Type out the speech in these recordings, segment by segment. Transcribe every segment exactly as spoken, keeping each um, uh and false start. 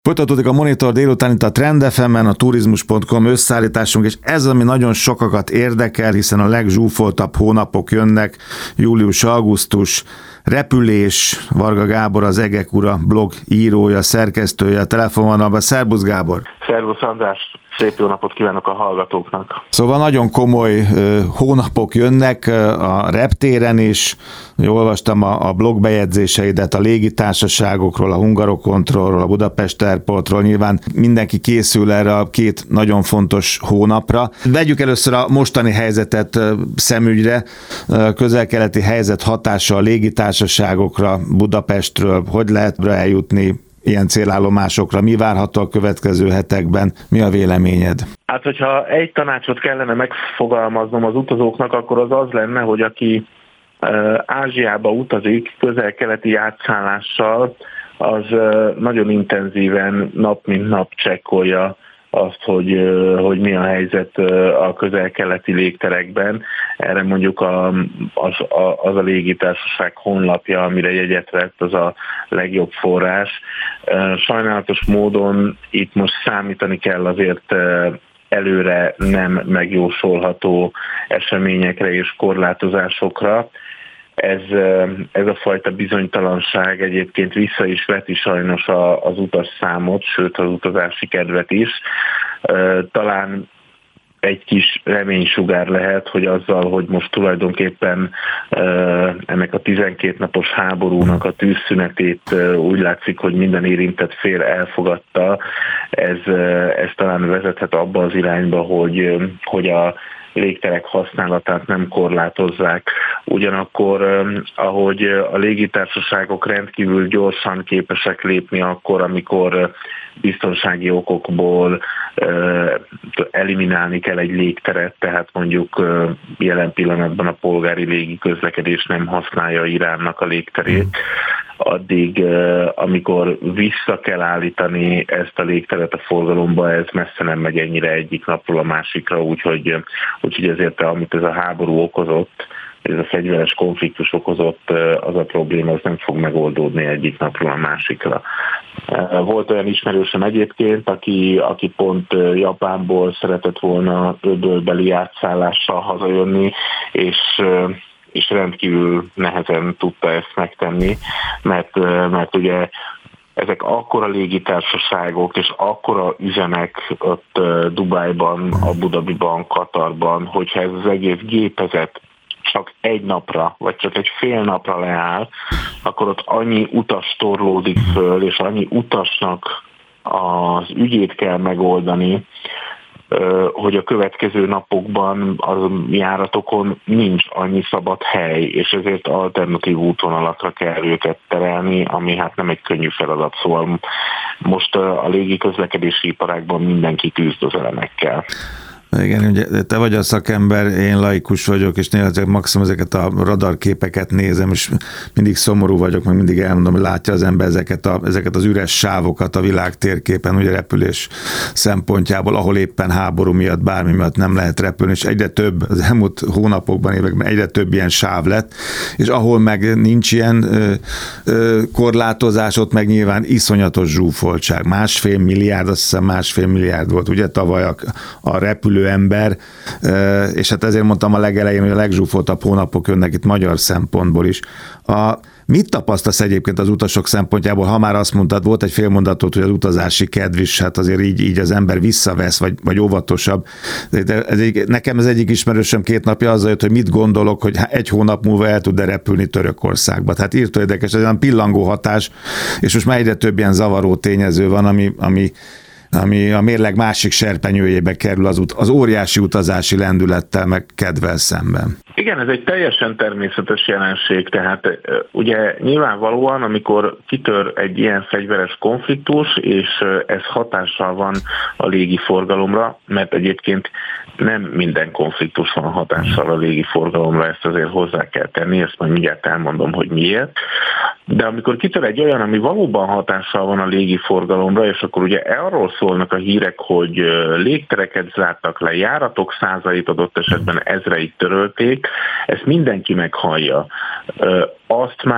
Folytatódik a Monitor délután itt a Trend ef emen, a turizmus pont com összeállításunk, és ez, ami nagyon sokakat érdekel, hiszen a legzsúfoltabb hónapok jönnek, július-augusztus, repülés. Varga Gábor, az Egek Ura blog írója, szerkesztője, a telefonvonalban. Szerbusz Gábor! Szervusz András! Szép jó napot kívánok a hallgatóknak! Szóval nagyon komoly uh, hónapok jönnek uh, a reptéren is. Olvastam a, a blog bejegyzéseidet a légitársaságokról, a Hungarocontrolról, a Budapest Airportról. Nyilván mindenki készül erre a két nagyon fontos hónapra. Vegyük először a mostani helyzetet uh, szemügyre. Uh, közel-keleti helyzet hatása a légitársaságokra, Budapestről, hogy lehet eljutni ilyen célállomásokra, mi várható a következő hetekben, mi a véleményed? Hát, hogyha egy tanácsot kellene megfogalmaznom az utazóknak, akkor az az lenne, hogy aki Ázsiába utazik közel-keleti átszállással, az nagyon intenzíven nap mint nap csekkolja azt, hogy, hogy mi a helyzet a közel-keleti légterekben. Erre mondjuk a, az, a, az a légitársaság honlapja, amire jegyet vett, az a legjobb forrás. Sajnálatos módon itt most számítani kell azért előre nem megjósolható eseményekre és korlátozásokra. Ez, ez a fajta bizonytalanság egyébként vissza is veti sajnos az utasszámot, sőt az utazási kedvet is. Talán egy kis reménysugár lehet, hogy azzal, hogy most tulajdonképpen ennek a tizenkét napos háborúnak a tűzszünetét úgy látszik, hogy minden érintett fél elfogadta, ez, ez talán vezethet abba az irányba, hogy, hogy a légterek használatát nem korlátozzák. Ugyanakkor, ahogy a légitársaságok rendkívül gyorsan képesek lépni akkor, amikor biztonsági okokból eliminálni kell egy légteret, tehát mondjuk jelen pillanatban a polgári légi közlekedés nem használja Iránnak a légterét, addig, amikor vissza kell állítani ezt a légteret a forgalomba, ez messze nem megy ennyire egyik napról a másikra, úgyhogy, úgyhogy ezért, amit ez a háború okozott, ez a fegyveres konfliktus okozott, az a probléma, az nem fog megoldódni egyik napról a másikra. Volt olyan ismerősöm egyébként, aki, aki pont Japánból szeretett volna öbölbeli átszállással hazajönni, és és rendkívül nehezen tudta ezt megtenni, mert, mert ugye ezek akkora légitársaságok és akkora üzemek ott Dubájban, Abu Dhabiban, Katarban, hogyha ez az egész gépezet csak egy napra, vagy csak egy fél napra leáll, akkor ott annyi utas torlódik föl, és annyi utasnak az ügyét kell megoldani, hogy a következő napokban az járatokon nincs annyi szabad hely, és ezért alternatív útvonalakra kell őket terelni, ami hát nem egy könnyű feladat, szóval most a légiközlekedési iparágban mindenki küzd az elemekkel. Igen, ugye te vagy a szakember, én laikus vagyok, és néha ezek, maximum ezeket a radarképeket nézem, és mindig szomorú vagyok, meg mindig elmondom, hogy látja az ember ezeket, a, ezeket az üres sávokat a világ térképen, ugye repülés szempontjából, ahol éppen háború miatt, bármi miatt nem lehet repülni, és egyre több, az elmúlt hónapokban, években egyre több ilyen sáv lett, és ahol meg nincs ilyen ö, ö, korlátozás, ott meg nyilván iszonyatos zsúfoltság. Másfél milliárd, azt hiszem másfél milliárd volt, ugye tavaly a, a repülő ember, és hát ezért mondtam a legelején, hogy a legzsúfoltabb hónapok jönnek itt magyar szempontból is. A, mit tapasztalsz egyébként az utasok szempontjából, ha már azt mondtad, volt egy félmondatot, hogy az utazási kedv is, hát azért így, így az ember visszavesz, vagy, vagy óvatosabb. De ez egy, nekem ez egyik ismerősöm két napja azzal jött, hogy mit gondolok, hogy egy hónap múlva el tud-e repülni Törökországba. Tehát írtó érdekes, ez olyan pillangó hatás, és most már egyre több ilyen zavaró tényező van, ami, ami ami a mérleg másik serpenyőjébe kerül az, ut- az óriási utazási lendülettel meg kedvel szemben. Igen, ez egy teljesen természetes jelenség, tehát ugye nyilvánvalóan, amikor kitör egy ilyen fegyveres konfliktus, és ez hatással van a légiforgalomra, mert egyébként nem minden konfliktus van hatással a légiforgalomra, ezt azért hozzá kell tenni, ezt majd mindjárt elmondom, hogy miért. De amikor kitör egy olyan, ami valóban hatással van a légiforgalomra, és akkor ugye arról szólnak a hírek, hogy légtereket zártak le, járatok százait adott esetben ezreit törölték, ezt mindenki meghallja. Azt már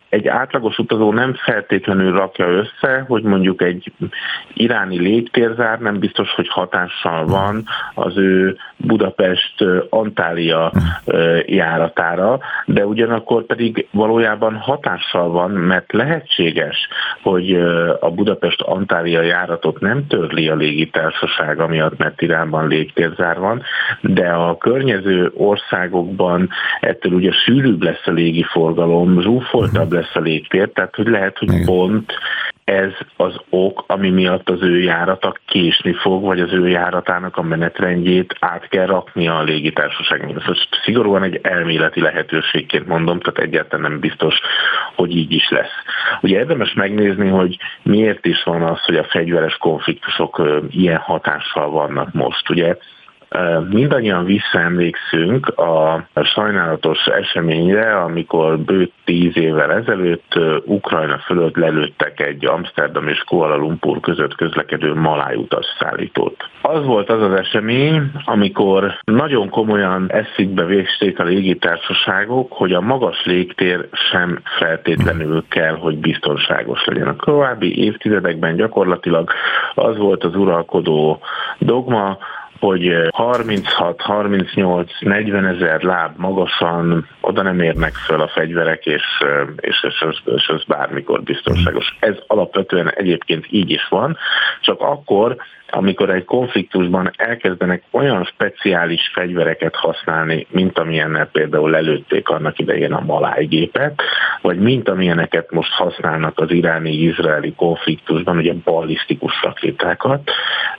egy átlagos utazó nem feltétlenül rakja össze, hogy mondjuk egy iráni légtérzár nem biztos, hogy hatással van az ő Budapest-Antalya járatára, de ugyanakkor pedig valójában hatással van, mert lehetséges, hogy a Budapest-Antalya járatot nem törli a légitársaság, amiatt, mert Iránban légtérzár van, de a környező országokban ettől ugye sűrűbb lesz a légiforgalom, zsúfoltabb lesz a légtér, tehát hogy lehet, hogy pont ez az ok, ami miatt az ő járata késni fog, vagy az ő járatának a menetrendjét át kell raknia a légitársaságnak. Ez szigorúan egy elméleti lehetőségként mondom, tehát egyáltalán nem biztos, hogy így is lesz. Ugye érdemes megnézni, hogy miért is van az, hogy a fegyveres konfliktusok ilyen hatással vannak most. Ugye mindannyian visszaemlékszünk a sajnálatos eseményre, amikor bő tíz évvel ezelőtt Ukrajna fölött lelőttek egy Amsterdam és Kuala Lumpur között közlekedő maláj utasszállítót. Az volt az az esemény, amikor nagyon komolyan eszükbe végzték a légitársaságok, hogy a magas légtér sem feltétlenül kell, hogy biztonságos legyen. A korábbi évtizedekben gyakorlatilag az volt az uralkodó dogma, hogy harminchat, harmincnyolc, negyven ezer láb magasan oda nem érnek föl a fegyverek, és, és, és, és ez bármikor biztonságos. Ez alapvetően egyébként így is van, csak akkor, amikor egy konfliktusban elkezdenek olyan speciális fegyvereket használni, mint amilyennel például lelőtték annak idején a malájgépet, vagy mint amilyeneket most használnak az iráni-izraeli konfliktusban, ugye ballisztikus rakétákat,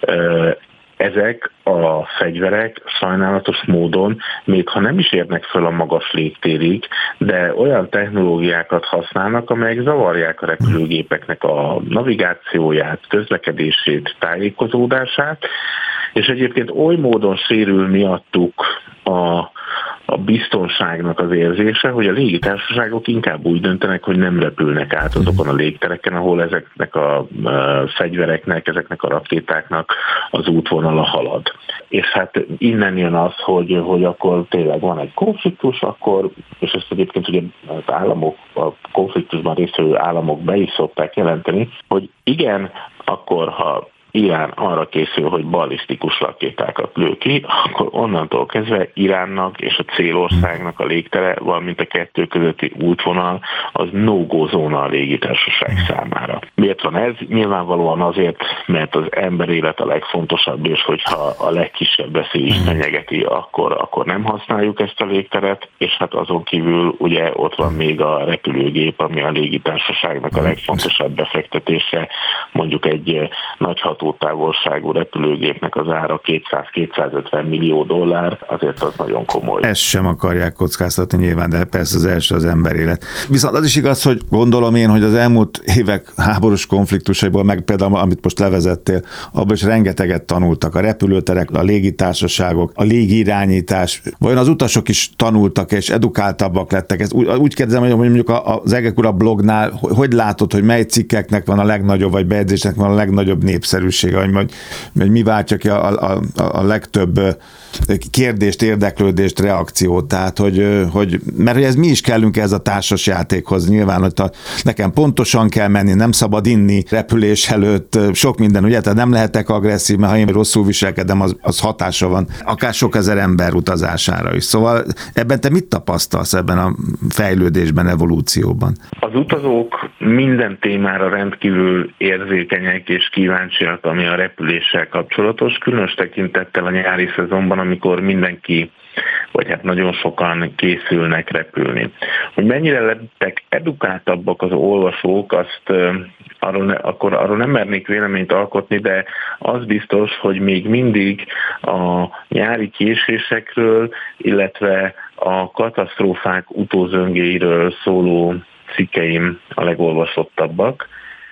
ezek a fegyverek sajnálatos módon, még ha nem is érnek föl a magas légtérig, de olyan technológiákat használnak, amelyek zavarják a repülőgépeknek a navigációját, közlekedését, tájékozódását, és egyébként oly módon sérül miattuk a a biztonságnak az érzése, hogy a légitársaságok inkább úgy döntenek, hogy nem repülnek át azokon a légtereken, ahol ezeknek a fegyvereknek, ezeknek a rakétáknak az útvonala halad. És hát innen jön az, hogy, hogy akkor tényleg van egy konfliktus, akkor, és ezt egyébként ugye az államok, a konfliktusban résztvevő államok be is szokták jelenteni, hogy igen, akkor ha Irán arra készül, hogy ballisztikus rakétákat lő ki, akkor onnantól kezdve Iránnak és a célországnak a légtere, valamint a kettő közötti útvonal, az no-go zóna a légitársaság számára. Miért van ez? Nyilvánvalóan azért, mert az ember élet a legfontosabb, és hogyha a legkisebb veszély is fenyegeti, akkor, akkor nem használjuk ezt a légteret, és hát azon kívül ugye ott van még a repülőgép, ami a légitársaságnak a legfontosabb befektetése, mondjuk egy nagy távolságú repülőgépnek az ára kétszáz-kétszázötven millió dollár, azért az nagyon komoly. Ezt sem akarják kockáztatni nyilván, de persze az első az emberélet. Viszont az is igaz, hogy gondolom én, hogy az elmúlt évek háborús konfliktusaiból, meg például amit most levezettél, abban is rengeteget tanultak a repülőterek, a légitársaságok, a légirányítás. Vajon az utasok is tanultak és edukáltabbak lettek? Ezt úgy, úgy kérdezem, hogy mondjuk az Egek Ura blognál, hogy látod, hogy mely cikkeknek van a legnagyobb, vagy bejegyzésnek van a legnagyobb népszerűség? Hogy, hogy, hogy mi váltja ki a, a, a legtöbb kérdést, érdeklődést, reakciót, tehát hogy, hogy mert hogy ez mi is kellünk ez a társas játékhoz, nyilván, hogy ta, nekem pontosan kell menni, nem szabad inni repülés előtt, sok minden, ugye, tehát nem lehetek agresszív, mert ha én rosszul viselkedem, az, az hatása van, akár sok ezer ember utazására is. Szóval ebben te mit tapasztalsz ebben a fejlődésben, evolúcióban? Az utazók minden témára rendkívül érzékenyek és kíváncsiak, ami a repüléssel kapcsolatos, különös tekintettel a nyári szezonban, amikor mindenki, vagy hát nagyon sokan készülnek repülni. Hogy mennyire lettek edukáltabbak az olvasók, azt arról, ne, akkor arról nem mernék véleményt alkotni, de az biztos, hogy még mindig a nyári késésekről, illetve a katasztrófák utózöngéiről szóló cikkeim a legolvasottabbak,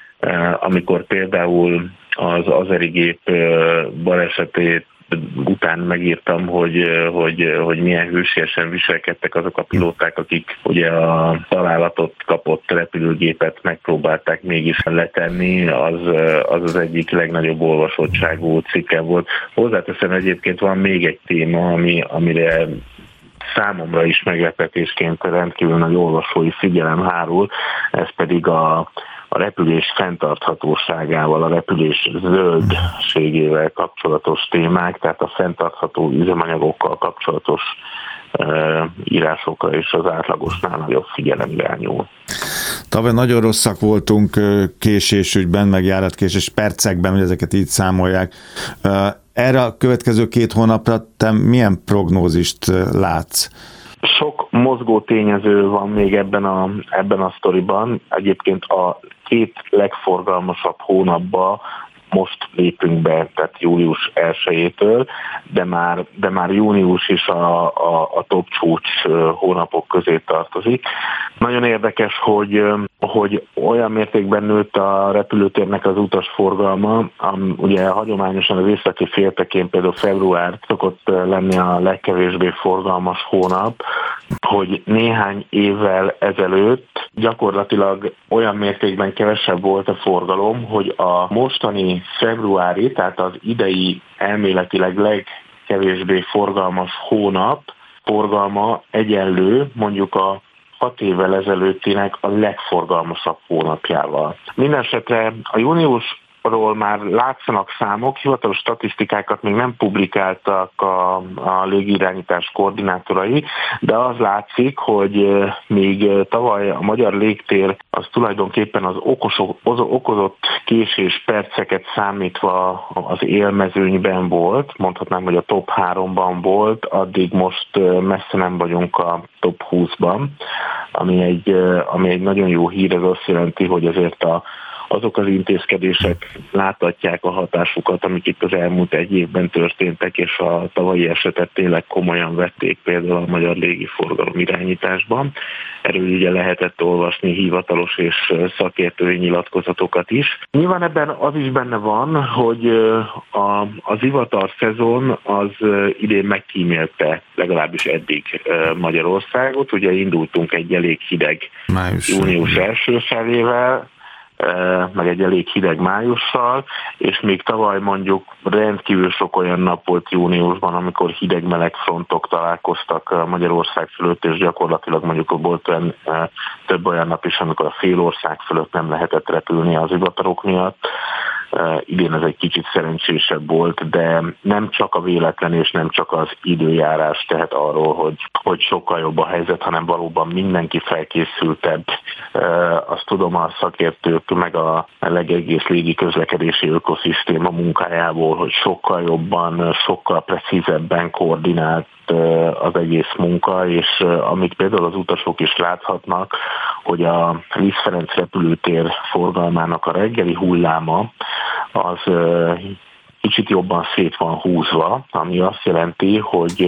amikor például az azeri gép balesetét után megírtam, hogy, hogy, hogy milyen hősiesen viselkedtek azok a pilóták, akik ugye a találatot kapott repülőgépet megpróbálták mégis letenni, az az, az egyik legnagyobb olvasottságú cikke volt. Hozzáteszem, egyébként van még egy téma, ami, amire számomra is meglepetésként rendkívül nagy olvasói figyelem hárul, ez pedig a, a repülés fenntarthatóságával, a repülés zöldségével kapcsolatos témák, tehát a fenntartható üzemanyagokkal kapcsolatos e, írásokra és az átlagosnál nagyobb figyelem irányul. Tavaly nagyon rosszak voltunk késésügyben, meg járatkésés percekben, hogy ezeket így számolják. Erre a következő két hónapra te milyen prognózist látsz? Sok mozgó tényező van még ebben a, ebben a sztoriban. Egyébként a két legforgalmasabb hónapban most lépünk be, tehát július elsejétől, de már, de már június is a, a, a top csúcs hónapok közé tartozik. Nagyon érdekes, hogy, hogy olyan mértékben nőtt a repülőtérnek az utasforgalma, am, ugye hagyományosan az északi féltekén például február szokott lenni a legkevésbé forgalmas hónap, hogy néhány évvel ezelőtt gyakorlatilag olyan mértékben kevesebb volt a forgalom, hogy a mostani februári, tehát az idei elméletileg legkevésbé forgalmas hónap forgalma egyenlő mondjuk a hat évvel ezelőttinek a legforgalmasabb hónapjával. Mindenesetre a június ról már látszanak számok, hivatalos statisztikákat még nem publikáltak a, a légirányítás koordinátorai, de az látszik, hogy még tavaly a magyar légtér az tulajdonképpen az okosok, az okozott késés perceket számítva az élmezőnyben volt, mondhatnám, hogy a top háromban volt, addig most messze nem vagyunk a top húszban, ami egy, ami egy nagyon jó hír, ez azt jelenti, hogy azért a azok az intézkedések láthatják a hatásukat, amik itt az elmúlt egy évben történtek, és a tavalyi esetet tényleg komolyan vették például a magyar légiforgalom irányításban. Erről ugye lehetett olvasni hivatalos és szakértői nyilatkozatokat is. Nyilván ebben az is benne van, hogy a, az zivatar szezon az idén megkímélte legalábbis eddig Magyarországot. Ugye indultunk egy elég hideg Május. június első felével, meg egy elég hideg májussal, és még tavaly mondjuk rendkívül sok olyan nap volt júniusban, amikor hideg-meleg frontok találkoztak Magyarország fölött, és gyakorlatilag mondjuk volt olyan, több olyan nap is, amikor a félország fölött nem lehetett repülni az zivatarok miatt. Idén ez egy kicsit szerencsésebb volt, de nem csak a véletlen és nem csak az időjárás tehet arról, hogy, hogy sokkal jobb a helyzet, hanem valóban mindenki felkészültebb. Azt tudom a szakértők meg a legegész légi közlekedési ökoszisztéma munkájából, hogy sokkal jobban, sokkal precízebben koordinált az egész munka, és amit például az utasok is láthatnak, hogy a Liszt Ferenc repülőtér forgalmának a reggeli hulláma az kicsit jobban szét van húzva, ami azt jelenti, hogy,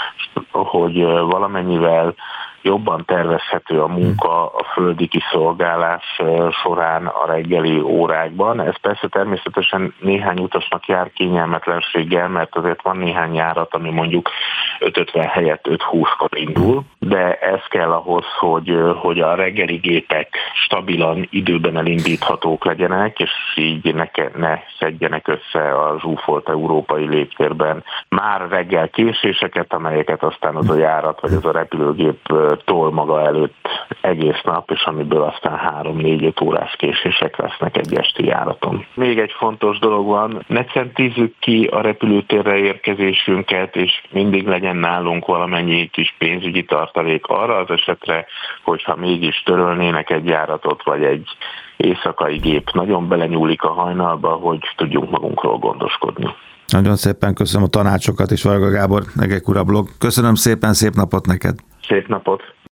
hogy valamennyivel jobban tervezhető a munka a földi kiszolgálás során a reggeli órákban. Ez persze természetesen néhány utasnak jár kényelmetlenséggel, mert azért van néhány járat, ami mondjuk öt ötven helyett öt húszkor indul, de ez kell ahhoz, hogy, hogy a reggeli gépek stabilan időben elindíthatók legyenek, és így ne, ne szedjenek össze a zsúfolt európai légtérben már reggel késéseket, amelyeket aztán az a járat vagy az a repülőgép tol maga előtt egész nap, és amiből aztán három-négy-öt órás késések lesznek egy esti járaton. Még egy fontos dolog van, ne centízzük ki a repülőtérre érkezésünket, és mindig legyen nálunk valamennyi kis pénzügyi tartalék arra az esetre, hogyha mégis törölnének egy járatot, vagy egy éjszakai gép nagyon belenyúlik a hajnalba, hogy tudjunk magunkról gondoskodni. Nagyon szépen köszönöm a tanácsokat, és Varga Gábor, Egek Ura blog. Köszönöm szépen, szép napot neked! Szép napot!